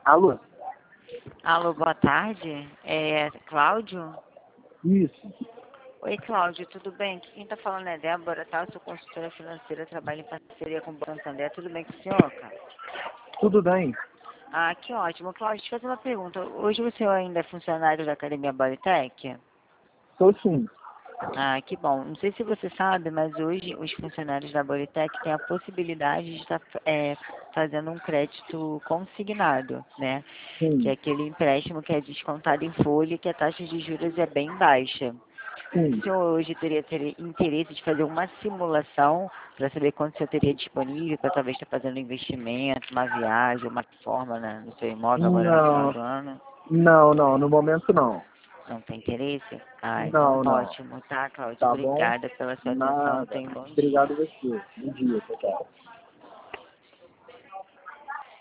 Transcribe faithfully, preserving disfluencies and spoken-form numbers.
Alô? Alô, boa tarde. É Cláudio? Isso. Oi, Cláudio, tudo bem? Aqui quem está falando é Débora, tá? Eu sou consultora financeira, trabalho em parceria com o Banco Santander. Tudo bem com o senhor, cara? Tudo bem? Ah, que ótimo. Cláudio, deixa eu fazer uma pergunta. Hoje o senhor ainda é funcionário da Academia Bodytech? Sou sim. Ah, que bom. Não sei se você sabe, mas hoje os funcionários da Bodytech têm a possibilidade de estar é, fazendo um crédito consignado, né? Que é Sim. aquele empréstimo que é descontado em folha e que a taxa de juros é bem baixa. Sim. O senhor hoje teria, teria interesse de fazer uma simulação para saber quanto o senhor teria disponível para talvez estar fazendo um investimento, uma viagem, uma reforma, né, no seu imóvel agora no final Não. do ano? Não, não. No momento não. Não tem interesse? Ah, então Não, tá não. ótimo, tá, Cláudio? Tá bom? Obrigada pela sua atenção. Nada. Tenha um bom dia. Obrigado a você. Bom dia, tchau, tchau.